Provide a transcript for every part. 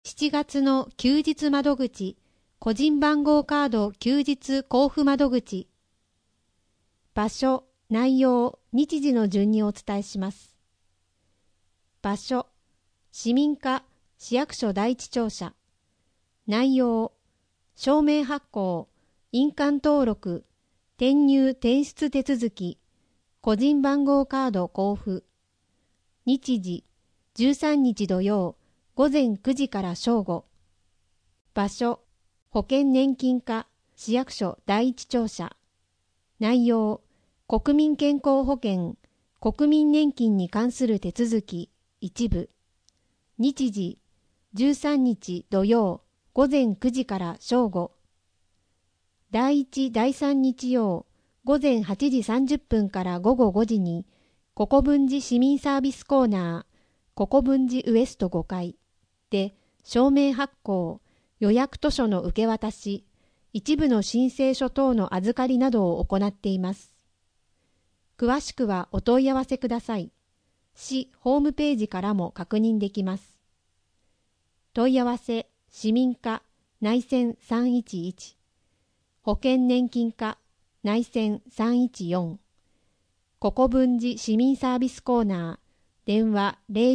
7月の休日窓口、個人番号カード休日交付窓口。場所、内容、日時の順にお伝えします。場所、市民課、市役所第一庁舎。内容、証明発行、印鑑登録、転入転出手続き、個人番号カード交付。日時、13日土曜、午前9時から正午。場所、保険年金課、市役所第一庁舎。内容、国民健康保険、国民年金に関する手続き、一部。日時、13日土曜、午前9時から正午。第1、第3日曜、午前8時30分から午後5時に、国分寺市民サービスコーナー、国分寺ウエスト5階で、証明発行、予約図書の受け渡し、一部の申請書等の預かりなどを行っています。詳しくはお問い合わせください。市ホームページからも確認できます。問い合わせ、市民課、内線311、保険年金課、内線314、国分寺市民サービスコーナー、電話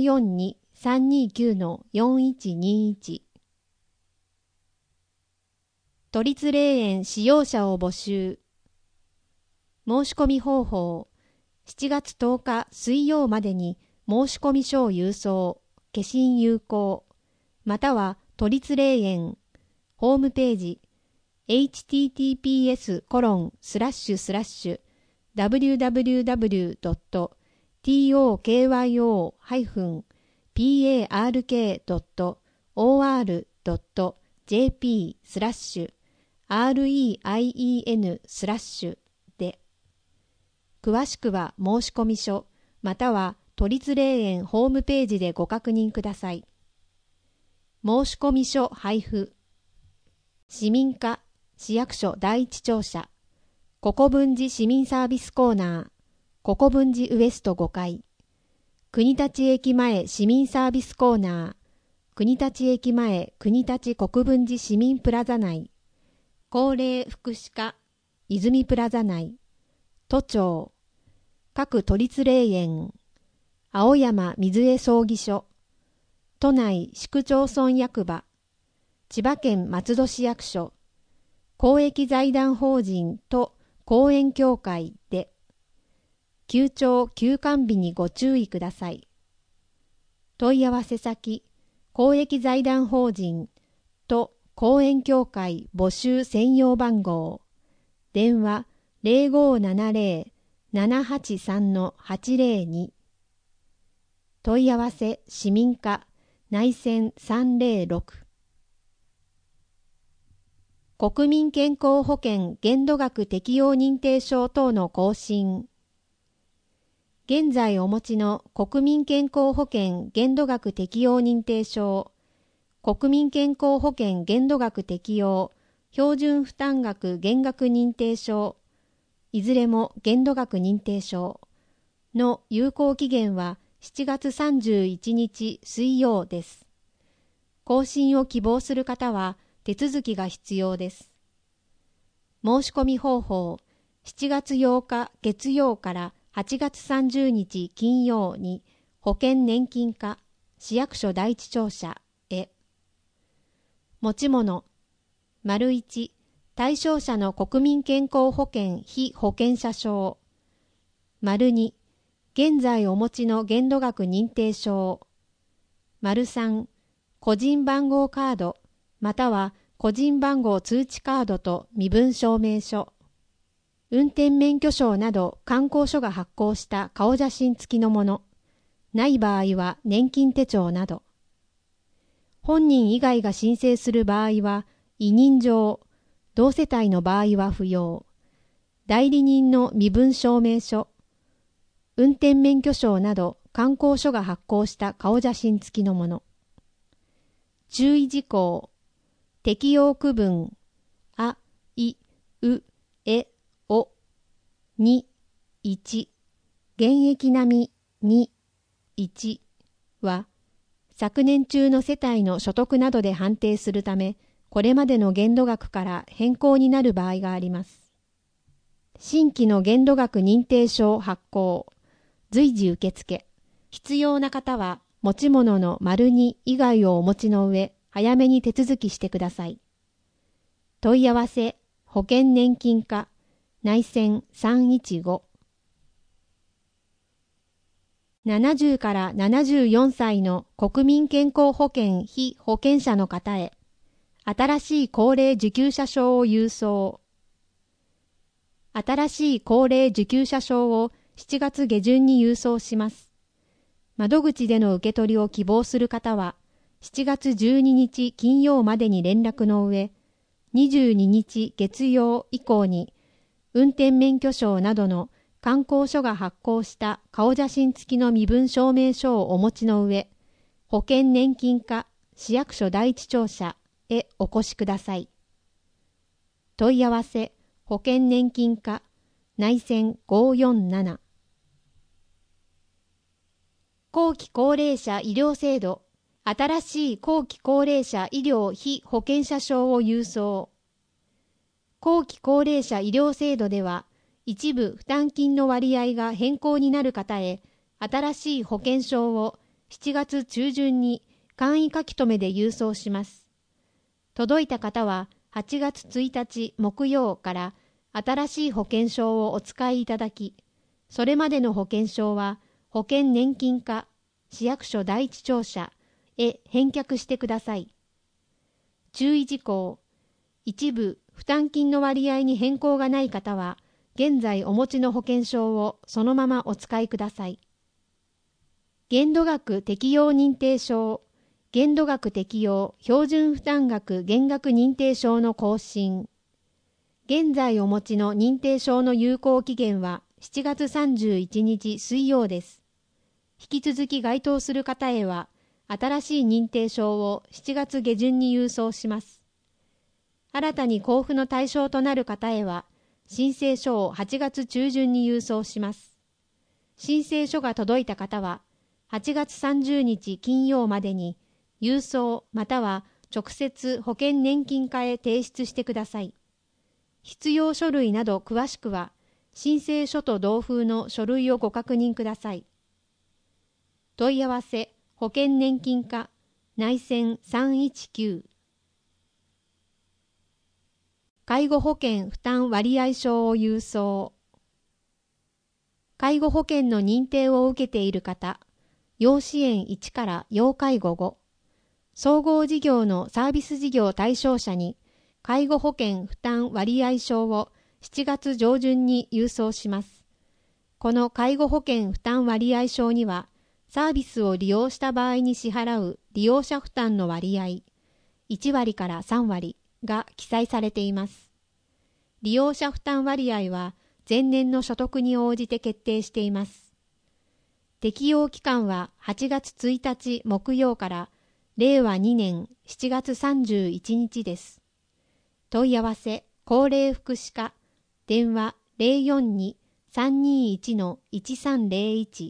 042-329-4121。都立霊園使用者を募集。申し込み方法、7月10日水曜までに申し込み書を郵送、消印有効、または都立霊園、ホームページ、https://www.tokyo-park.reien/ で、詳しくは申し込み書、または都立霊園ホームページでご確認ください。申し込み書配布。市民課、市役所第一庁舎、国分寺市民サービスコーナー、国分寺ウエスト5階、国立駅前市民サービスコーナー、国立駅前国立国分寺市民プラザ内、高齢福祉課、泉プラザ内、都庁、各都立霊園、青山水江葬儀所、都内市区町村役場、千葉県松戸市役所、公益財団法人と公園協会で、休庁休館日にご注意ください。問い合わせ先、公益財団法人と公園協会募集専用番号、電話0570-783-802。問い合わせ市民課、内線306。国民健康保険限度額適用認定証等の更新。現在お持ちの国民健康保険限度額適用認定証、国民健康保険限度額適用標準負担額減額認定証、いずれも限度額認定証の有効期限は7月31日水曜です。更新を希望する方は手続きが必要です。申し込み方法、7月8日月曜から8月30日金曜に保険年金課、市役所第一庁舎へ。持ち物、1、対象者の国民健康保険被保険者証。2、現在お持ちの限度額認定証。3、個人番号カード、または個人番号通知カードと身分証明書。運転免許証など観光所が発行した顔写真付きのもの。ない場合は年金手帳など。本人以外が申請する場合は委任状、同世帯の場合は不要。代理人の身分証明書。運転免許証など観光所が発行した顔写真付きのもの。注意事項。適用区分、あ、い、う、え、お、2、1、現役並み2、1は、 昨年中の世帯の所得などで判定するため、これまでの限度額から変更になる場合があります。新規の限度額認定証発行、随時受付。必要な方は、持ち物の丸2以外をお持ちの上、早めに手続きしてください。問い合わせ、保険年金課、内線315。70から74歳の国民健康保険被保険者の方へ、新しい高齢受給者証を郵送。新しい高齢受給者証を7月下旬に郵送します。窓口での受け取りを希望する方は、7月12日金曜までに連絡の上、22日月曜以降に、運転免許証などの観光所が発行した顔写真付きの身分証明書をお持ちの上、保険年金課市役所第一庁舎へお越しください。問い合わせ、保険年金課内線547。後期高齢者医療制度、新しい後期高齢者医療被保険者証を郵送。後期高齢者医療制度では、一部負担金の割合が変更になる方へ、新しい保険証を7月中旬に簡易書き留めで郵送します。届いた方は8月1日木曜から新しい保険証をお使いいただき、それまでの保険証は保険年金課市役所第一庁舎へ返却してください。注意事項、一部負担金の割合に変更がない方は、現在お持ちの保険証をそのままお使いください。限度額適用認定証、限度額適用標準負担額減額認定証の更新。現在お持ちの認定証の有効期限は7月31日水曜です。引き続き該当する方へは、新しい認定証を7月下旬に郵送します。新たに交付の対象となる方へは、申請書を8月中旬に郵送します。申請書が届いた方は、8月30日金曜までに、郵送または直接保険年金課へ提出してください。必要書類など詳しくは、申請書と同封の書類をご確認ください。問い合わせ、保険年金課、内線319。介護保険負担割合証を郵送。介護保険の認定を受けている方、要支援1から要介護5、総合事業のサービス事業対象者に、介護保険負担割合証を7月上旬に郵送します。この介護保険負担割合証には、サービスを利用した場合に支払う利用者負担の割合、1割から3割が記載されています。利用者負担割合は前年の所得に応じて決定しています。適用期間は8月1日木曜から令和2年7月31日です。問い合わせ、高齢福祉課、電話 042-321-1301。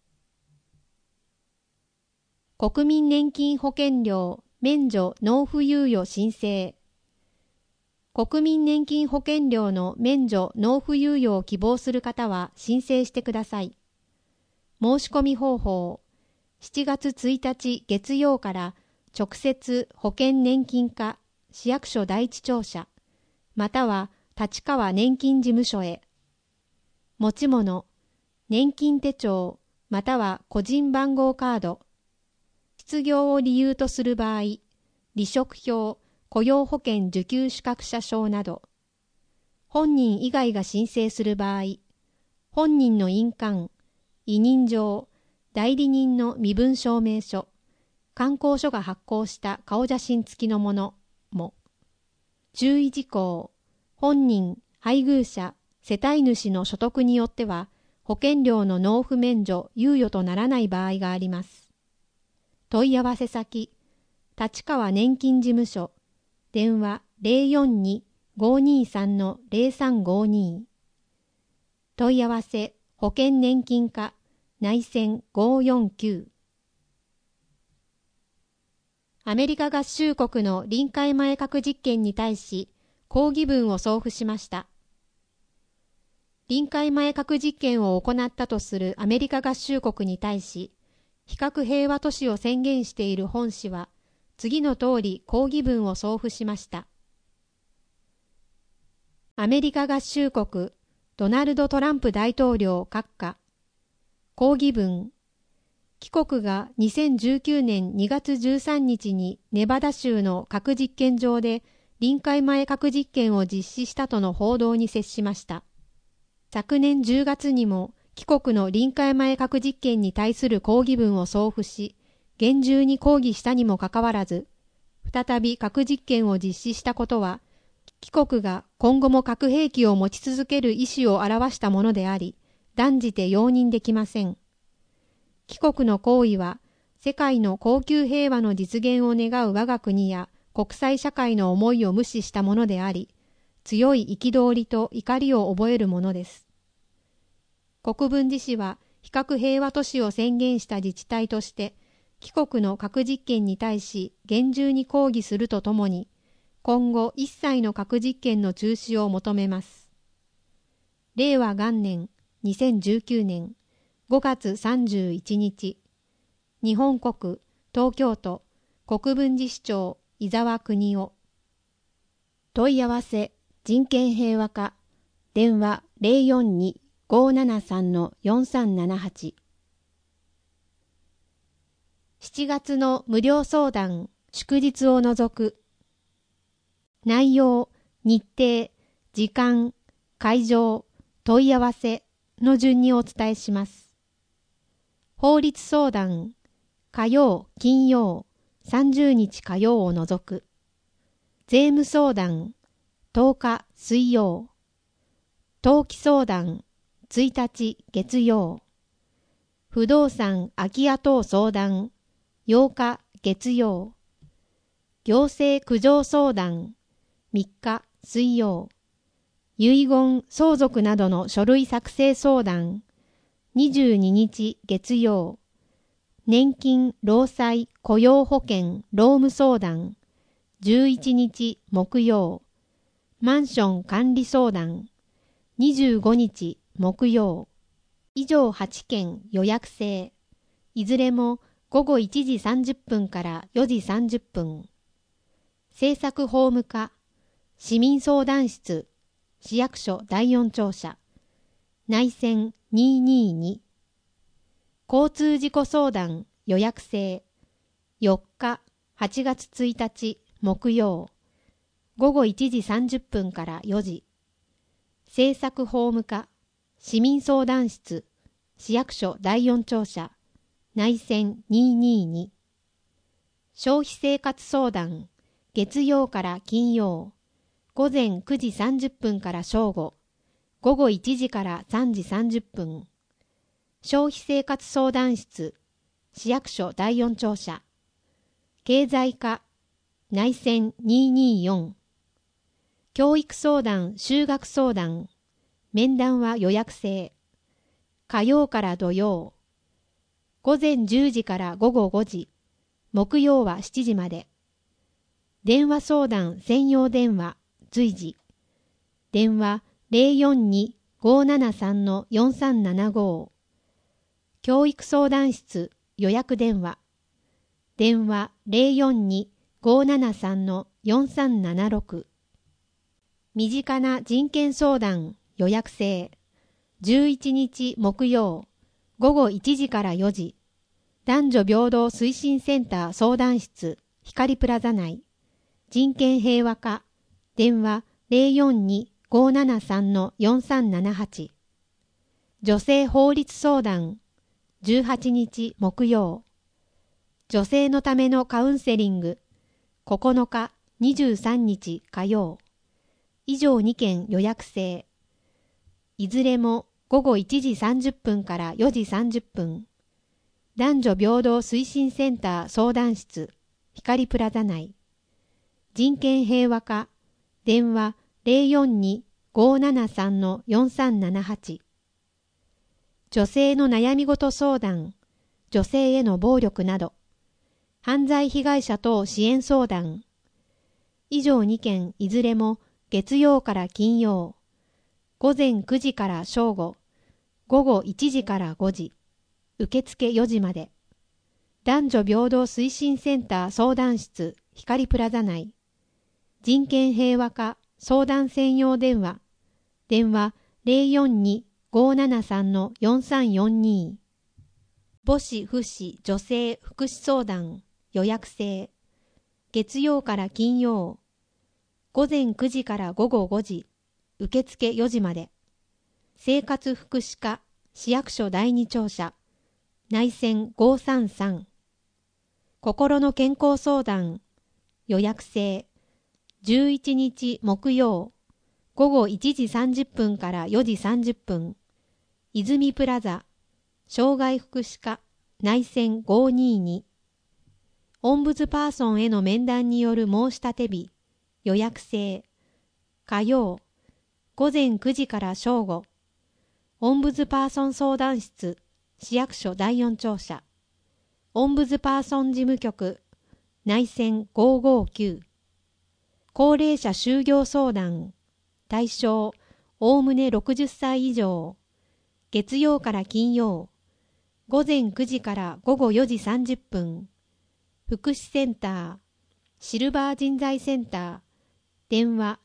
国民年金保険料免除納付猶予申請。国民年金保険料の免除納付猶予を希望する方は申請してください。申し込み方法、7月1日月曜から直接保険年金課市役所第一庁舎、または立川年金事務所へ。持ち物、年金手帳、または個人番号カード。失業を理由とする場合、離職票、雇用保険受給資格者証など、本人以外が申請する場合、本人の印鑑、委任状、代理人の身分証明書、観光所が発行した顔写真付きのものも。注意事項、本人、配偶者、世帯主の所得によっては、保険料の納付免除、猶予とならない場合があります。問い合わせ先、立川年金事務所、電話 042-523-0352。問い合わせ、保険年金課、内線549。 アメリカ合衆国の臨界前核実験に対し抗議文を送付しました。臨界前核実験を行ったとするアメリカ合衆国に対し、非核平和都市を宣言している本氏は、次の通り抗議文を送付しました。アメリカ合衆国ドナルド・トランプ大統領閣下抗議文。帰国が2019年2月13日にネバダ州の核実験場で臨界前核実験を実施したとの報道に接しました。昨年10月にも帰国の臨界前核実験に対する抗議文を送付し、厳重に抗議したにもかかわらず、再び核実験を実施したことは、帰国が今後も核兵器を持ち続ける意思を表したものであり、断じて容認できません。帰国の行為は、世界の恒久平和の実現を願う我が国や国際社会の思いを無視したものであり、強い憤りと怒りを覚えるものです。国分寺市は非核平和都市を宣言した自治体として、帰国の核実験に対し厳重に抗議するとともに、今後一切の核実験の中止を求めます。令和元年2019年5月31日、日本国東京都国分寺市長伊沢邦夫。問い合わせ人権平和課電話042-573-4378。7月の無料相談祝日を除く。内容、日程、時間、会場、問い合わせの順にお伝えします。法律相談、火曜、金曜、30日火曜を除く。税務相談、10日水曜。登記相談、1日月曜。不動産空き家等相談、8日月曜。行政苦情相談、3日水曜。遺言相続などの書類作成相談、22日月曜。年金労災雇用保険労務相談、11日木曜。マンション管理相談、25日木曜。以上8件予約制。いずれも午後1時30分から4時30分。政策法務課、市民相談室、市役所第4庁舎、内線222。交通事故相談予約制。4日8月1日木曜。午後1時30分から4時。政策法務課、市民相談室、市役所第4庁舎、内線222。消費生活相談、月曜から金曜。午前9時30分から正午。午後1時から3時30分。消費生活相談室、市役所第4庁舎。経済課、内線224。教育相談、就学相談、面談は予約制。火曜から土曜。午前10時から午後5時。木曜は7時まで。電話相談専用電話、随時。電話042-573-4375。教育相談室予約電話。電話042-573-4376。身近な人権相談予約制。11日木曜。午後1時から4時。男女平等推進センター相談室光プラザ内。人権平和課。電話042-573-4378。女性法律相談18日木曜。女性のためのカウンセリング9日23日火曜。以上2件予約制。いずれも午後1時30分から4時30分。男女平等推進センター相談室光プラザ内。人権平和課。電話042-573-4378。女性の悩み事相談、女性への暴力など、 犯罪被害者等支援相談。以上2件いずれも月曜から金曜、午前9時から正午、午後1時から5時、受付4時まで。男女平等推進センター相談室光プラザ内。人権平和課相談専用電話。電話042-573-4342。母子父子女性福祉相談予約制。月曜から金曜。午前9時から午後5時。受付4時まで。生活福祉課市役所第2庁舎。内線533。心の健康相談予約制。11日木曜。午後1時30分から4時30分。泉プラザ。障害福祉課内線522。オンブズパーソンへの面談による申し立て日予約制。火曜午前9時から正午。オンブズパーソン相談室市役所第4庁舎。オンブズパーソン事務局内線559。高齢者就業相談対象おおむね60歳以上。月曜から金曜。午前9時から午後4時30分。福祉センター、シルバー人材センター、電話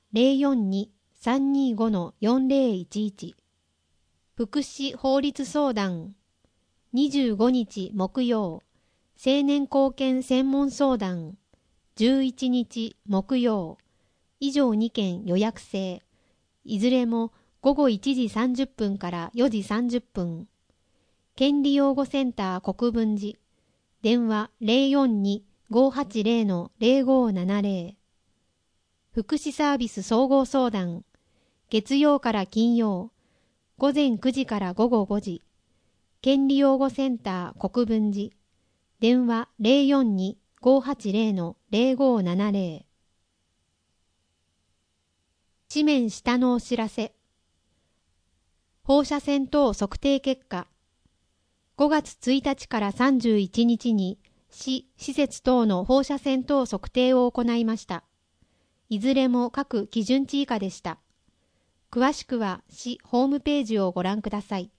042-325-4011。福祉法律相談、25日木曜、青年貢献専門相談、11日木曜、以上2件予約制、いずれも午後1時30分から4時30分。権利擁護センター国分寺。電話042-580-0570。福祉サービス総合相談。月曜から金曜。午前9時から午後5時。権利擁護センター国分寺。電話042-580-0570。紙面下のお知らせ。放射線等測定結果。5月1日から31日に市・施設等の放射線等測定を行いました。いずれも各基準値以下でした。詳しくは市ホームページをご覧ください。